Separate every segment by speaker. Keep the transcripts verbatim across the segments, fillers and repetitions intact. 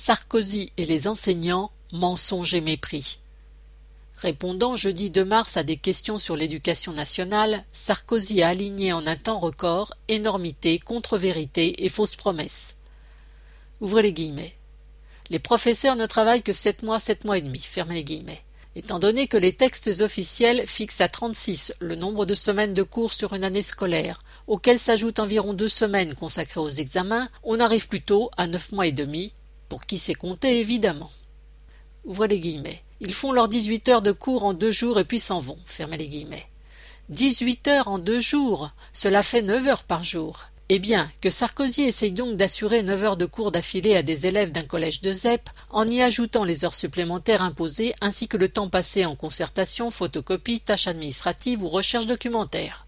Speaker 1: Sarkozy et les enseignants, mensonges et mépris. Répondant jeudi deux mars à des questions sur l'éducation nationale, Sarkozy a aligné en un temps record énormité, contre-vérité et fausses promesses. Ouvrez les guillemets. Les professeurs ne travaillent que sept mois, sept mois et demi, fermez les guillemets. Étant donné que les textes officiels fixent à trente-six le nombre de semaines de cours sur une année scolaire, auxquelles s'ajoutent environ deux semaines consacrées aux examens, on arrive plutôt à neuf mois et demi, pour qui sait compter évidemment. Ouvrez les guillemets. Ils font leurs dix-huit heures de cours en deux jours et puis s'en vont, fermez les guillemets. dix-huit heures en deux jours, cela fait neuf heures par jour. Eh bien, que Sarkozy essaye donc d'assurer neuf heures de cours d'affilée à des élèves d'un collège de Z E P en y ajoutant les heures supplémentaires imposées ainsi que le temps passé en concertation, photocopie, tâches administratives ou recherche documentaire.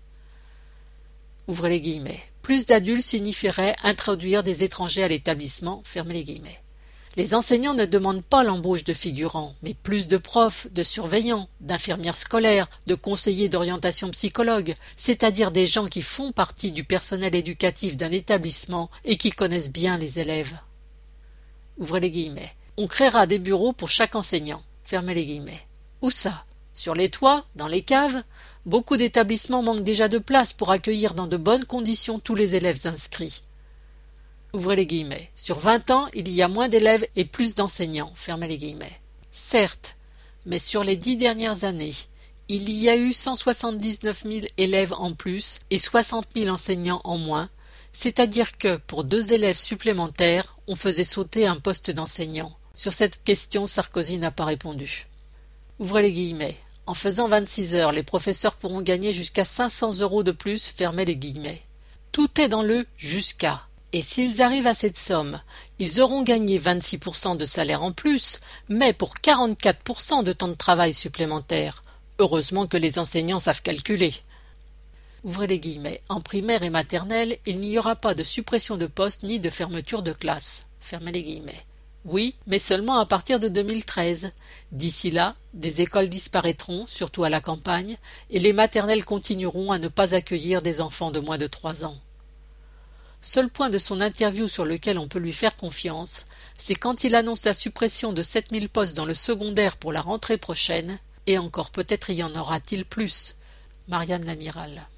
Speaker 1: Ouvrez les guillemets. Plus d'adultes signifierait introduire des étrangers à l'établissement, fermez les guillemets. Les enseignants ne demandent pas l'embauche de figurants, mais plus de profs, de surveillants, d'infirmières scolaires, de conseillers d'orientation psychologue, c'est-à-dire des gens qui font partie du personnel éducatif d'un établissement et qui connaissent bien les élèves. Ouvrez les guillemets. On créera des bureaux pour chaque enseignant, fermez les guillemets. Où ça? Sur les toits? Dans les caves? Beaucoup d'établissements manquent déjà de place pour accueillir dans de bonnes conditions tous les élèves inscrits. Ouvrez les guillemets. Sur vingt ans, il y a moins d'élèves et plus d'enseignants, fermez les guillemets. Certes, mais sur les dix dernières années, il y a eu cent soixante-dix-neuf mille élèves en plus et soixante mille enseignants en moins, c'est-à-dire que, pour deux élèves supplémentaires, on faisait sauter un poste d'enseignant. Sur cette question, Sarkozy n'a pas répondu. Ouvrez les guillemets. En faisant vingt-six heures, les professeurs pourront gagner jusqu'à cinq cents euros de plus, fermez les guillemets. Tout est dans le « jusqu'à ». Et s'ils arrivent à cette somme, ils auront gagné vingt-six pour cent de salaire en plus, mais pour quarante-quatre pour cent de temps de travail supplémentaire. Heureusement que les enseignants savent calculer. Ouvrez les guillemets. En primaire et maternelle, il n'y aura pas de suppression de postes ni de fermeture de classe. Fermez les guillemets. Oui, mais seulement à partir de deux mille treize. D'ici là, des écoles disparaîtront, surtout à la campagne, et les maternelles continueront à ne pas accueillir des enfants de moins de trois ans. Seul point de son interview sur lequel on peut lui faire confiance, c'est quand il annonce la suppression de sept mille postes dans le secondaire pour la rentrée prochaine, et encore peut-être y en aura-t-il plus. Marianne Lamiral.